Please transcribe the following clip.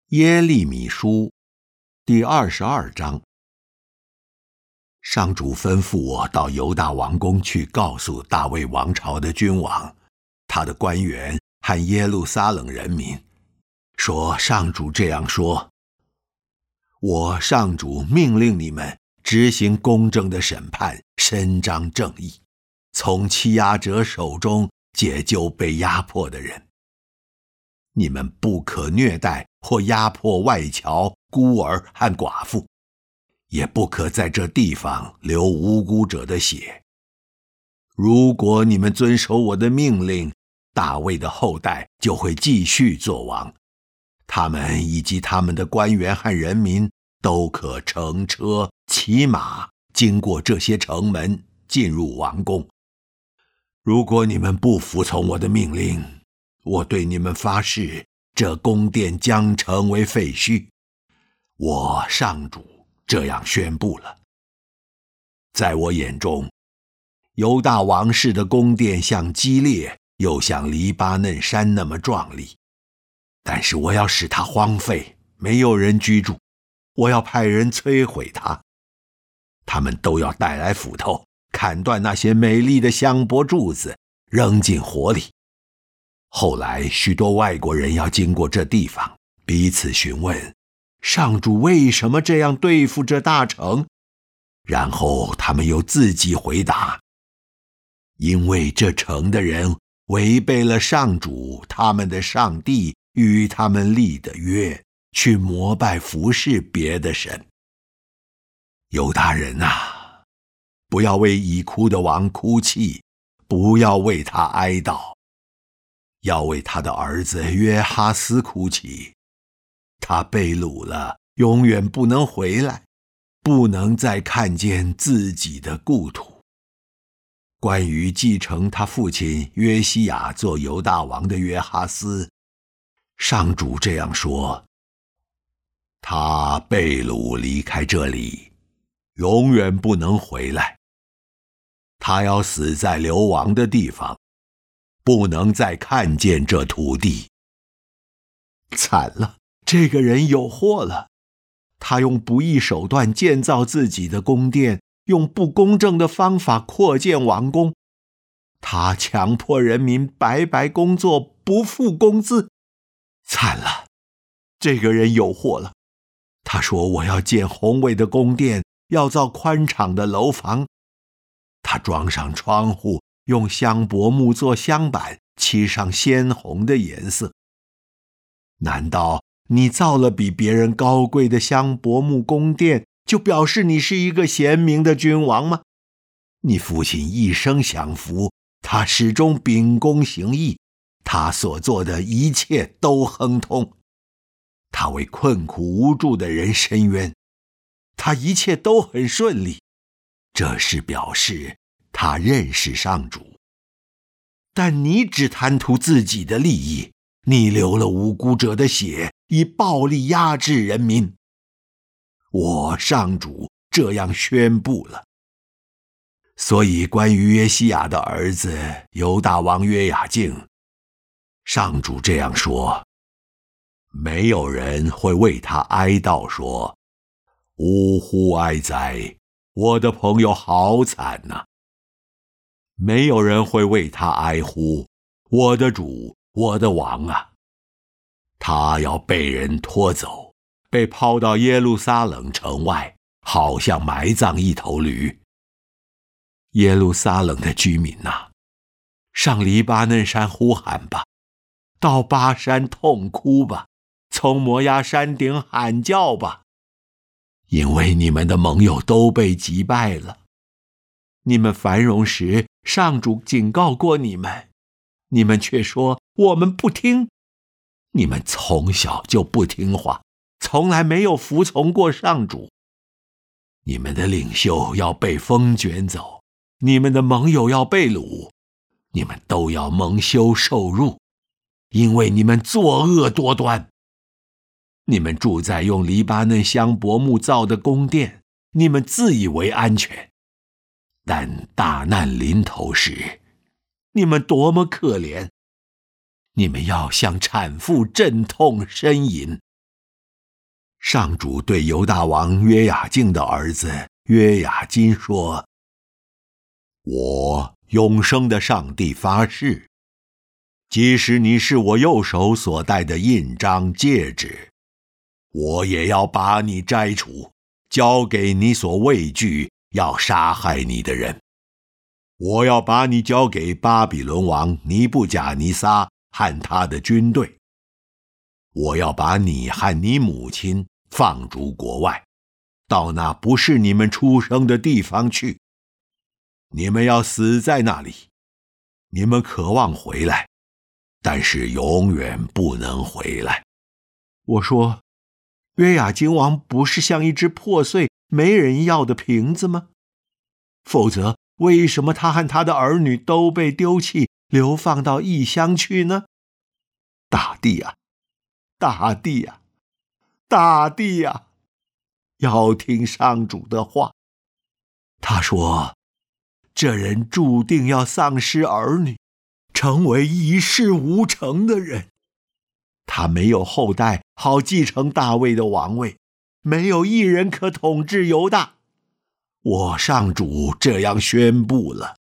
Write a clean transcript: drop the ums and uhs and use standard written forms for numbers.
耶利米书第22章。上主吩咐我到犹大王宫去，告诉大卫王朝的君王、他的官员和耶路撒冷人民，说上主这样说：我上主命令你们执行公正的审判，伸张正义，从欺压者手中解救被压迫的人。你们不可虐待或压迫外侨、孤儿和寡妇，也不可在这地方流无辜者的血。如果你们遵守我的命令，大卫的后代就会继续做王，他们以及他们的官员和人民都可乘车、骑马，经过这些城门，进入王宫。如果你们不服从我的命令，我对你们发誓，这宫殿将成为废墟。我上主这样宣布了。在我眼中，犹大王室的宫殿像基列，又像黎巴嫩山那么壮丽，但是我要使它荒废，没有人居住。我要派人摧毁它，他们都要带来斧头，砍断那些美丽的香柏柱子，扔进火里。后来许多外国人要经过这地方，彼此询问上主为什么这样对付这大城，然后他们又自己回答：因为这城的人违背了上主他们的上帝与他们立的约，去膜拜服侍别的神。犹大人啊，不要为已哭的王哭泣，不要为他哀悼，要为他的儿子约哈斯哭泣。他被掳了，永远不能回来，不能再看见自己的故土。关于继承他父亲约西亚做犹大王的约哈斯，上主这样说：他被掳离开这里，永远不能回来。他要死在流亡的地方，不能再看见这土地。惨了，这个人有祸了。他用不义手段建造自己的宫殿，用不公正的方法扩建王宫。他强迫人民白白工作，不付工资。惨了，这个人有祸了。他说我要建宏伟的宫殿，要造宽敞的楼房。他装上窗户，用香柏木做镶板，漆上鲜红的颜色。难道你造了比别人高贵的香柏木宫殿，就表示你是一个贤明的君王吗？你父亲一生享福，他始终秉公行义，他所做的一切都亨通。他为困苦无助的人伸冤，他一切都很顺利，这是表示他认识上主。但你只贪图自己的利益，你流了无辜者的血，以暴力压制人民。我上主这样宣布了。所以关于约西亚的儿子犹大王约雅敬，上主这样说：没有人会为他哀悼说：呜呼哀哉，我的朋友好惨呐！没有人会为他哀呼：我的主，我的王啊！他要被人拖走，被抛到耶路撒冷城外，好像埋葬一头驴。耶路撒冷的居民啊，上黎巴嫩山呼喊吧，到巴山痛哭吧，从摩押山顶喊叫吧，因为你们的盟友都被击败了。你们繁荣时，上主警告过你们，你们却说我们不听。你们从小就不听话，从来没有服从过上主。你们的领袖要被风卷走，你们的盟友要被掳，你们都要蒙羞受辱，因为你们作恶多端。你们住在用黎巴嫩香柏木造的宫殿，你们自以为安全，但大难临头时，你们多么可怜！你们要向产妇阵痛呻吟， 上主对犹大王约雅敬的儿子约雅斤说：我永生的上帝发誓，即使你是我右手所戴的印章戒指，我也要把你摘除，交给你所畏惧要杀害你的人。我要把你交给巴比伦王尼布甲尼撒和他的军队。我要把你和你母亲放逐国外，到那不是你们出生的地方去。你们要死在那里。你们渴望回来，但是永远不能回来。我说，约雅斤王不是像一只破碎没人要的瓶子吗？否则为什么他和他的儿女都被丢弃，流放到异乡去呢？大地啊，大地啊，大地啊，要听上主的话。他说，这人注定要丧失儿女，成为一事无成的人。他没有后代好继承大卫的王位，没有一人可统治犹大。我上主这样宣布了。